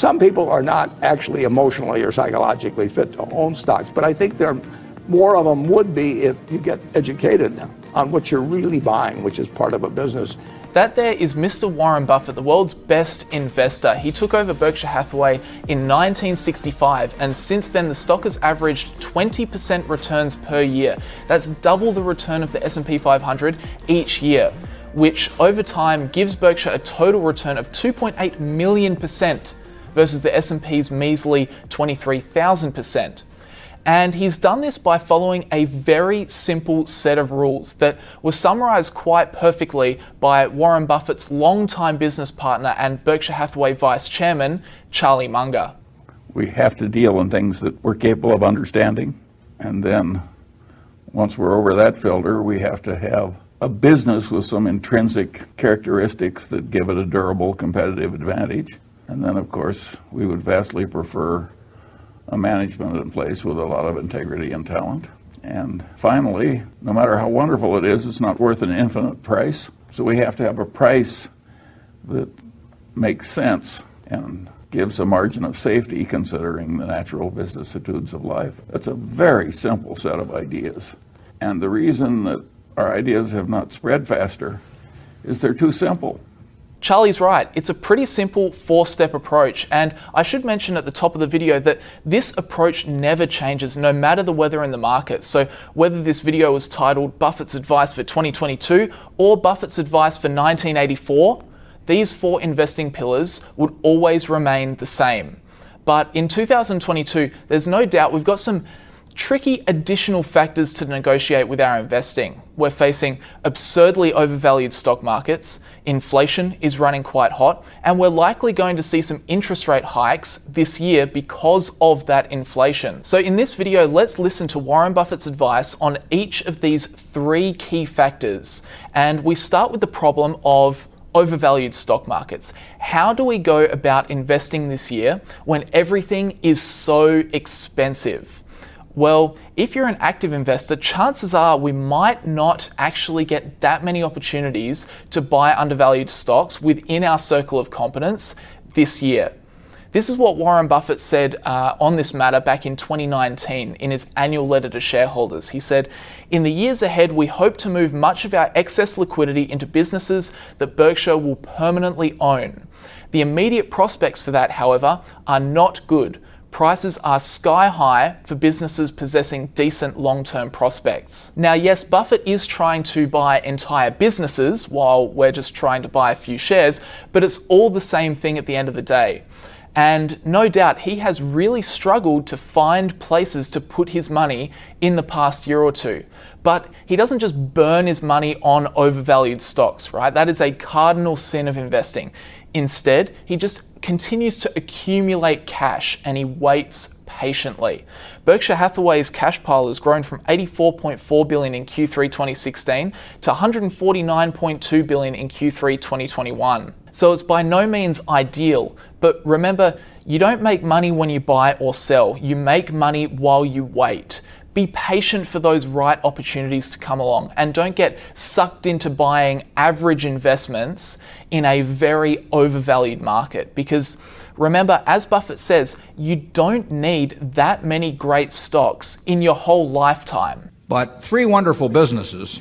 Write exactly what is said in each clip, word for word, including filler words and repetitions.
some people are not actually emotionally or psychologically fit to own stocks, but I think there more of them would be if you get educated on what you're really buying, which is part of a business. That there is Mister Warren Buffett, the world's best investor. He took over Berkshire Hathaway in nineteen sixty-five, and since then the stock has averaged twenty percent returns per year. That's double the return of the S and P five hundred each year, which over time gives Berkshire a total return of two point eight million percent versus the S and P's measly twenty-three thousand percent. And he's done this by following a very simple set of rules that were summarized quite perfectly by Warren Buffett's longtime business partner and Berkshire Hathaway vice chairman, Charlie Munger. We have to deal in things that we're capable of understanding. And then once we're over that filter, we have to have a business with some intrinsic characteristics that give it a durable competitive advantage. And then, of course, we would vastly prefer a management in place with a lot of integrity and talent. And finally, no matter how wonderful it is, it's not worth an infinite price. So we have to have a price that makes sense and gives a margin of safety considering the natural vicissitudes of life. It's a very simple set of ideas. And the reason that our ideas have not spread faster is they're too simple. Charlie's right. It's a pretty simple four-step approach, and I should mention at the top of the video that this approach never changes no matter the weather in the market. So whether this video was titled Buffett's Advice for twenty twenty-two or Buffett's Advice for nineteen eighty-four, these four investing pillars would always remain the same. But in two thousand twenty-two, there's no doubt we've got some tricky additional factors to negotiate with our investing. We're facing absurdly overvalued stock markets, inflation is running quite hot, and we're likely going to see some interest rate hikes this year because of that inflation. So in this video, let's listen to Warren Buffett's advice on each of these three key factors. And we start with the problem of overvalued stock markets. How do we go about investing this year when everything is so expensive? Well, if you're an active investor, chances are we might not actually get that many opportunities to buy undervalued stocks within our circle of competence this year. This is what Warren Buffett said uh, on this matter back in twenty nineteen in his annual letter to shareholders. He said, "In the years ahead, we hope to move much of our excess liquidity into businesses that Berkshire will permanently own. The immediate prospects for that, however, are not good. Prices are sky high for businesses possessing decent long-term prospects." Now, yes, Buffett is trying to buy entire businesses while we're just trying to buy a few shares, but it's all the same thing at the end of the day. And no doubt he has really struggled to find places to put his money in the past year or two. But he doesn't just burn his money on overvalued stocks, right? That is a cardinal sin of investing. Instead, he just continues to accumulate cash and he waits patiently. Berkshire Hathaway's cash pile has grown from eighty-four point four billion dollars in Q three twenty sixteen to one hundred forty-nine point two billion dollars in Q three twenty twenty-one. So it's by no means ideal, but remember, you don't make money when you buy or sell. You make money while you wait. Be patient for those right opportunities to come along and don't get sucked into buying average investments in a very overvalued market. Because remember, as Buffett says, you don't need that many great stocks in your whole lifetime. But three wonderful businesses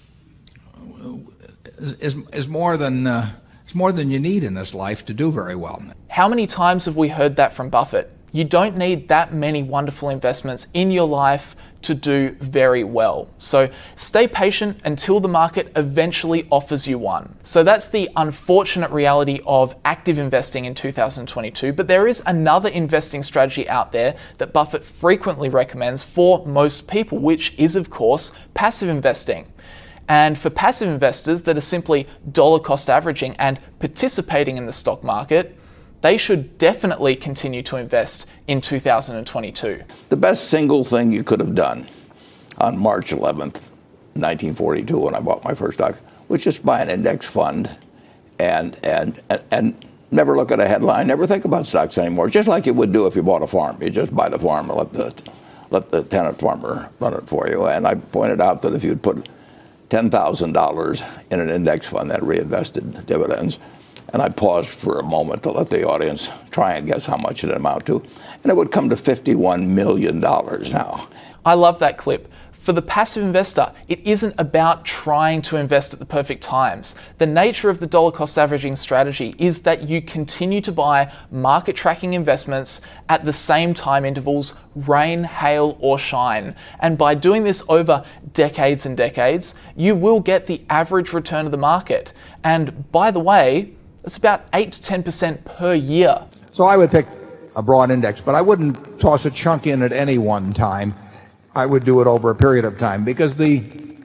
is, is, is more than uh, is more than you need in this life to do very well. How many times have we heard that from Buffett? You don't need that many wonderful investments in your life to do very well. So stay patient until the market eventually offers you one. So that's the unfortunate reality of active investing in two thousand twenty-two, but there is another investing strategy out there that Buffett frequently recommends for most people, which is of course passive investing. And for passive investors that are simply dollar cost averaging and participating in the stock market, they should definitely continue to invest in two thousand twenty-two. The best single thing you could have done on March eleventh, nineteen forty-two, when I bought my first stock, was just buy an index fund and, and, and, and never look at a headline, never think about stocks anymore, just like you would do if you bought a farm. You just buy the farm and let the, let the tenant farmer run it for you. And I pointed out that if you'd put ten thousand dollars in an index fund that reinvested dividends, And I paused for a moment to let the audience try and guess how much it amounted to. And it would come to fifty-one million dollars now. I love that clip. For the passive investor, it isn't about trying to invest at the perfect times. The nature of the dollar cost averaging strategy is that you continue to buy market tracking investments at the same time intervals, rain, hail, or shine. And by doing this over decades and decades, you will get the average return of the market. And by the way, it's about eight to ten percent per year. So I would pick a broad index, but I wouldn't toss a chunk in at any one time. I would do it over a period of time, because the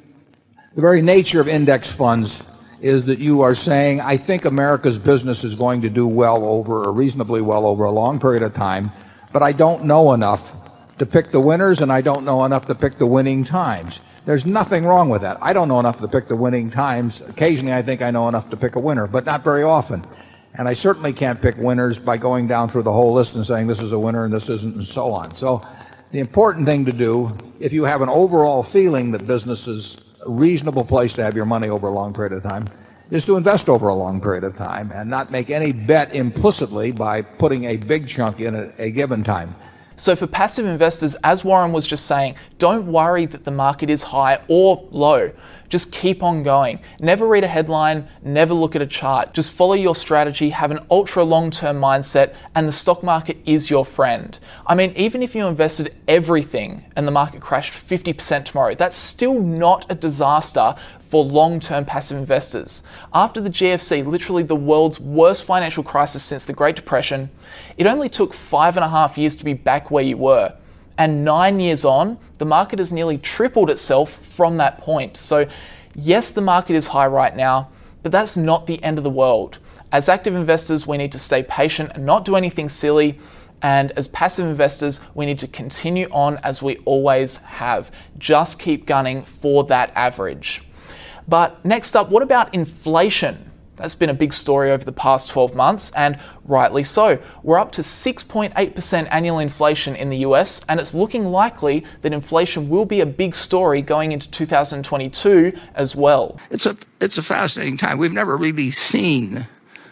the very nature of index funds is that you are saying, I think America's business is going to do well over, or reasonably well over a long period of time, but I don't know enough to pick the winners, and I don't know enough to pick the winning times. There's nothing wrong with that. I don't know enough to pick the winning times. Occasionally I think I know enough to pick a winner, but not very often. And I certainly can't pick winners by going down through the whole list and saying this is a winner and this isn't, and so on. So the important thing to do, if you have an overall feeling that business is a reasonable place to have your money over a long period of time, is to invest over a long period of time and not make any bet implicitly by putting a big chunk in at a given time. So for passive investors, as Warren was just saying, don't worry that the market is high or low. Just keep on going. Never read a headline, never look at a chart. Just follow your strategy, have an ultra long-term mindset, and the stock market is your friend. I mean, even if you invested everything and the market crashed fifty percent tomorrow, that's still not a disaster for long-term passive investors. After the G F C, literally the world's worst financial crisis since the Great Depression, it only took five and a half years to be back where you were. And nine years on, the market has nearly tripled itself from that point. So yes, the market is high right now, but that's not the end of the world. As active investors, we need to stay patient and not do anything silly. And as passive investors, we need to continue on as we always have. Just keep gunning for that average. But next up, what about inflation? That's been a big story over the past twelve months, and rightly so. We're up to six point eight percent annual inflation in the U S, and it's looking likely that inflation will be a big story going into two thousand twenty-two as well. It's a, it's a fascinating time. We've never really seen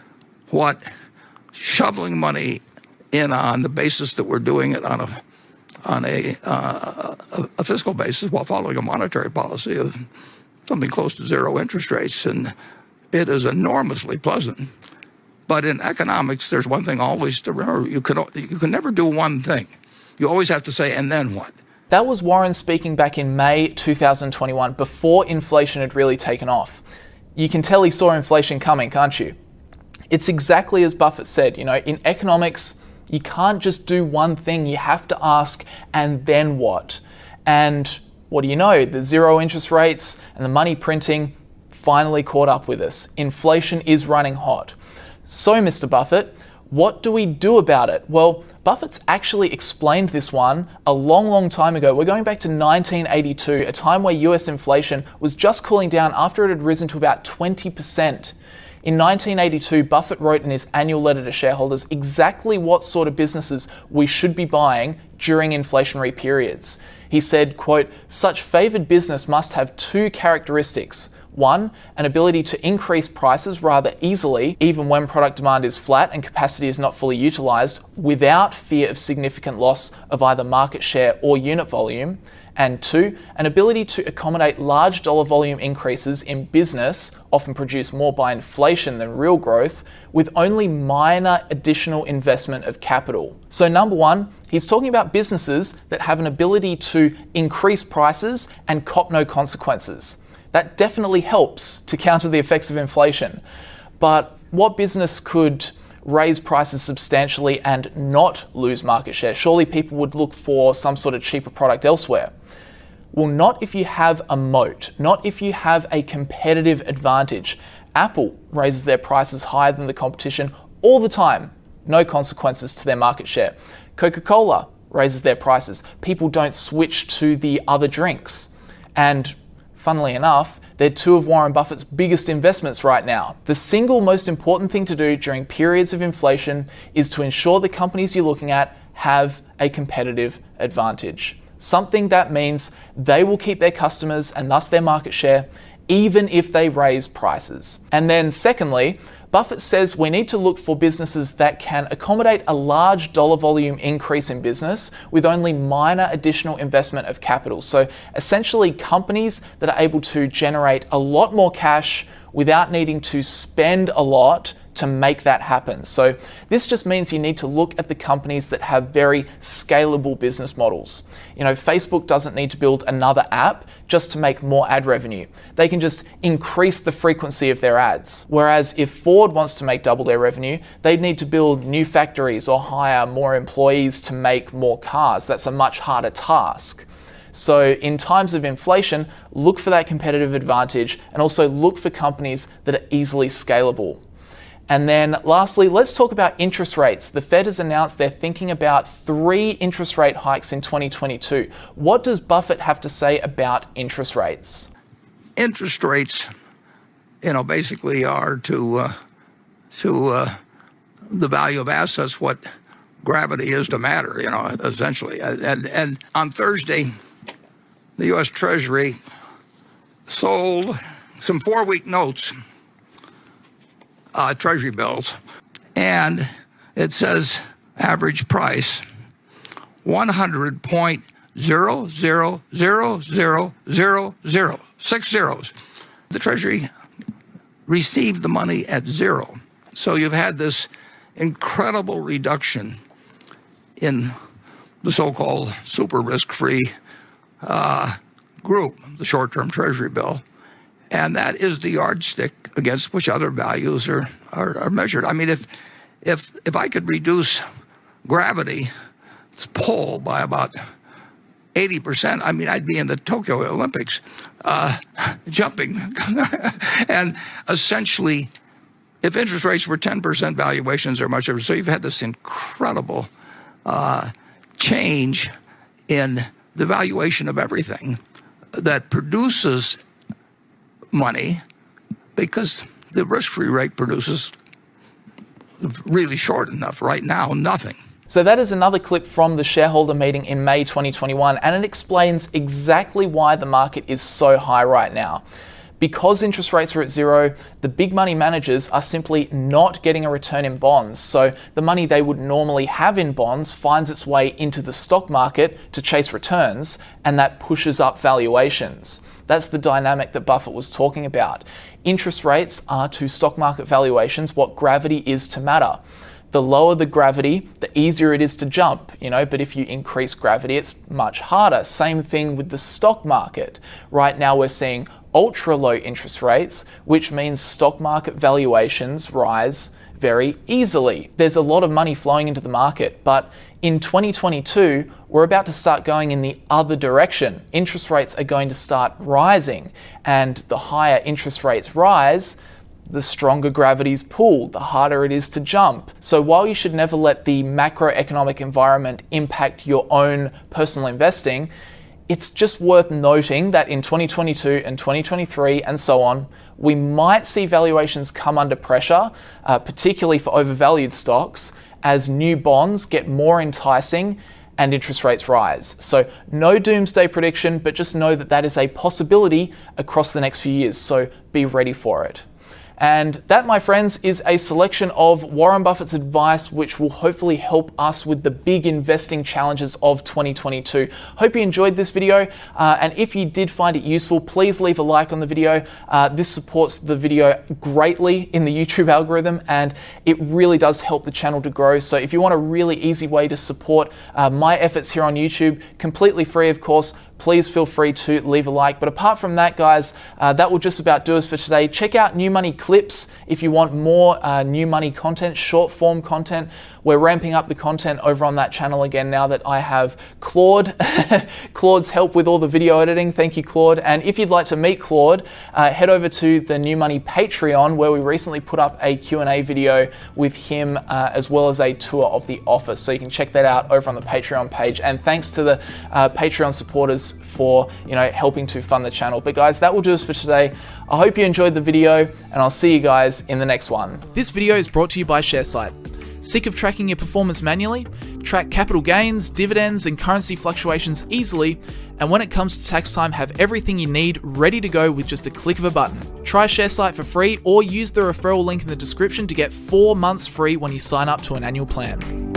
what shoveling money in on the basis that we're doing it on a, on a, uh, a, a fiscal basis while following a monetary policy of something close to zero interest rates. And it is enormously pleasant. But in economics, there's one thing always to remember. You can, you can never do one thing. You always have to say, and then what? That was Warren speaking back in May two thousand twenty-one, before inflation had really taken off. You can tell he saw inflation coming, can't you? It's exactly as Buffett said. You know, in economics, you can't just do one thing. You have to ask, and then what? And what do you know? The zero interest rates and the money printing finally caught up with us. Inflation is running hot. So, Mister Buffett, what do we do about it? Well, Buffett's actually explained this one a long, long time ago. We're going back to nineteen eighty-two, a time where U S inflation was just cooling down after it had risen to about twenty percent. In nineteen eighty-two, Buffett wrote in his annual letter to shareholders exactly what sort of businesses we should be buying during inflationary periods. He said, quote, "Such favored business must have two characteristics. One, an ability to increase prices rather easily, even when product demand is flat and capacity is not fully utilized, without fear of significant loss of either market share or unit volume. And two, an ability to accommodate large dollar volume increases in business, often produced more by inflation than real growth, with only minor additional investment of capital." So number one, he's talking about businesses that have an ability to increase prices and cop no consequences. That definitely helps to counter the effects of inflation. But what business could raise prices substantially and not lose market share? Surely people would look for some sort of cheaper product elsewhere. Well, not if you have a moat, not if you have a competitive advantage. Apple raises their prices higher than the competition all the time. No consequences to their market share. Coca-Cola raises their prices. People don't switch to the other drinks. And funnily enough, they're two of Warren Buffett's biggest investments right now. The single most important thing to do during periods of inflation is to ensure the companies you're looking at have a competitive advantage. Something that means they will keep their customers and thus their market share, even if they raise prices. And then secondly, Buffett says we need to look for businesses that can accommodate a large dollar volume increase in business with only minor additional investment of capital. So essentially companies that are able to generate a lot more cash without needing to spend a lot to make that happen. So this just means you need to look at the companies that have very scalable business models. You know, Facebook doesn't need to build another app just to make more ad revenue. They can just increase the frequency of their ads. Whereas if Ford wants to make double their revenue, they'd need to build new factories or hire more employees to make more cars. That's a much harder task. So in times of inflation, look for that competitive advantage and also look for companies that are easily scalable. And then lastly, let's talk about interest rates. The Fed has announced they're thinking about three interest rate hikes in twenty twenty-two. What does Buffett have to say about interest rates? Interest rates, you know, basically are to, uh, to uh, the value of assets what gravity is to matter, you know, essentially. And, and on Thursday, the U S Treasury sold some four-week notes, Uh, Treasury bills, and it says average price one hundred point zero zero zero zero zero zero, six zeros. The Treasury received the money at zero. So you've had this incredible reduction in the so-called super risk-free uh, group, the short-term Treasury bill. And that is the yardstick against which other values are, are, are measured. I mean, if, if, if I could reduce gravity's pull by about eighty percent, I mean, I'd be in the Tokyo Olympics uh, jumping. And essentially, if interest rates were ten percent, valuations are much different. So you've had this incredible uh, change in the valuation of everything that produces money, because the risk-free rate produces really short enough right now, nothing. So that is another clip from the shareholder meeting in May twenty twenty-one, and it explains exactly why the market is so high right now. Because interest rates are at zero, the big money managers are simply not getting a return in bonds. So the money they would normally have in bonds finds its way into the stock market to chase returns, and that pushes up valuations. That's the dynamic that Buffett was talking about. Interest rates are to stock market valuations what gravity is to matter. The lower the gravity, the easier it is to jump, you know, but if you increase gravity, it's much harder. Same thing with the stock market. Right now we're seeing ultra low interest rates, which means stock market valuations rise very easily. There's a lot of money flowing into the market, but in twenty twenty-two, we're about to start going in the other direction. Interest rates are going to start rising, and the higher interest rates rise, the stronger gravity's pull, the harder it is to jump. So while you should never let the macroeconomic environment impact your own personal investing, it's just worth noting that in twenty twenty-two and twenty twenty-three and so on, we might see valuations come under pressure, uh, particularly for overvalued stocks, as new bonds get more enticing and interest rates rise. So no doomsday prediction, but just know that that is a possibility across the next few years. So be ready for it. And that, my friends, is a selection of Warren Buffett's advice, which will hopefully help us with the big investing challenges of twenty twenty-two. Hope you enjoyed this video. Uh, and if you did find it useful, please leave a like on the video. Uh, this supports the video greatly in the YouTube algorithm, and it really does help the channel to grow. So if you want a really easy way to support uh, my efforts here on YouTube, completely free, of course, please feel free to leave a like. But apart from that, guys, uh, that will just about do us for today. Check out New Money Clips if you want more uh, new money content, short form content. We're ramping up the content over on that channel again now that I have Claude. Claude's help with all the video editing. Thank you, Claude. And if you'd like to meet Claude, uh, head over to the New Money Patreon, where we recently put up a Q and A video with him, uh, as well as a tour of the office. So you can check that out over on the Patreon page. And thanks to the uh, Patreon supporters for, you know, helping to fund the channel. But guys, that will do us for today. I hope you enjoyed the video, and I'll see you guys in the next one. This video is brought to you by ShareSite. Sick of tracking your performance manually? Track capital gains, dividends, and currency fluctuations easily, and when it comes to tax time, have everything you need ready to go with just a click of a button. Try ShareSite for free or use the referral link in the description to get four months free when you sign up to an annual plan.